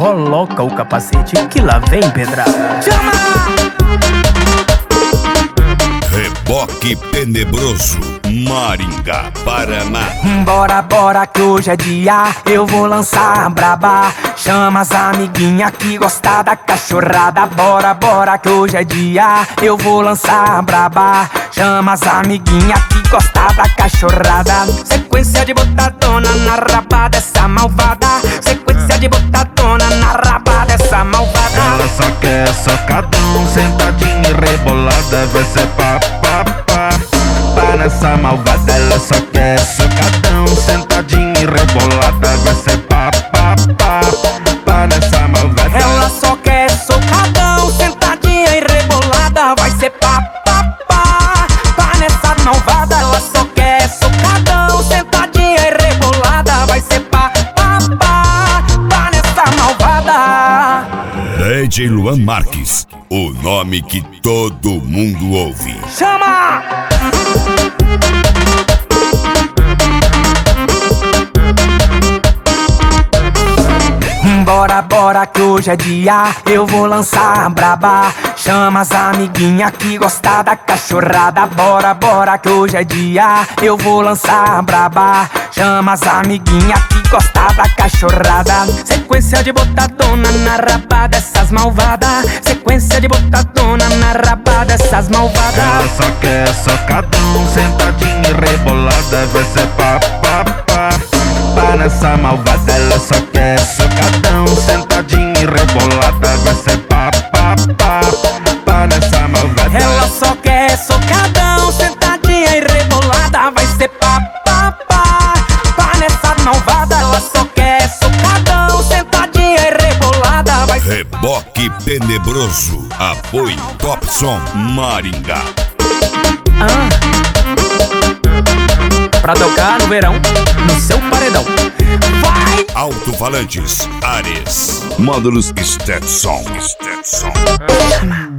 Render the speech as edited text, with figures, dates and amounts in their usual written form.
coloca o capacete que lá vem pedrada. Chama! Reboque Tenebroso, Maringá, Paraná. Bora, bora que hoje é dia, eu vou lançar a braba. Chama as amiguinhas que gostam da cachorrada. Bora, bora que hoje é dia, eu vou lançar a braba. Chama as amiguinhas que gostam da cachorrada. Sequência de botadona na raba dessa malvada. Sequência de botadona na raba dessa malvada. Ela só quer socadão, sentadinha e rebolada. Vai ser pá, pá, pá, pá nessa malvada. Ela só quer socadão, sentadinha e rebolada. Vai ser pá, pá, pá, pá nessa malvada. Ela só quer socadão, sentadinha e rebolada. Vai ser pá, pá, pá, pá nessa malvada. Ela só quer socadão, sentadinha e rebolada. Vai ser pá, pá, pá, pá nessa malvada. DJ Luan Marques, o nome que todo mundo ouve. Chama! Bora, bora que hoje é dia, eu vou lançar a braba. Chama as amiguinhas que gostam da cachorrada. Bora, bora que hoje é dia, eu vou lançar a braba. Chama as amiguinhas que gostam da cachorrada. Sequência de botadona na raba dessas malvadas. Sequência de botadona na raba dessas malvadas. Ela só quer socadão, sentadinha e rebolada. Vai ser pá, pá, pá, pá nessa malvada. Ela só quer socadão, sentadinha e rebolada. Vai ser pá, pá, pá, pá nessa malvada. Ela só quer socadão, sentadinha e rebolada. Vai ser pá, pá, pá, pá nessa malvada. Ela só quer socadão, sentadinha e rebolada. Vai ser Reboque Tenebroso, apoio Topson, Maringá. pra tocar no verão, no seu paredão. Vai! Alto-falantes Ares, módulos Stetson. Chama.